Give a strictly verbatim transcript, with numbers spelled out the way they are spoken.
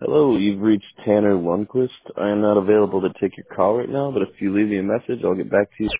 Hello, you've reached Tanner Lundquist. I am not available to take your call right now, but if you leave me a message, I'll get back to you.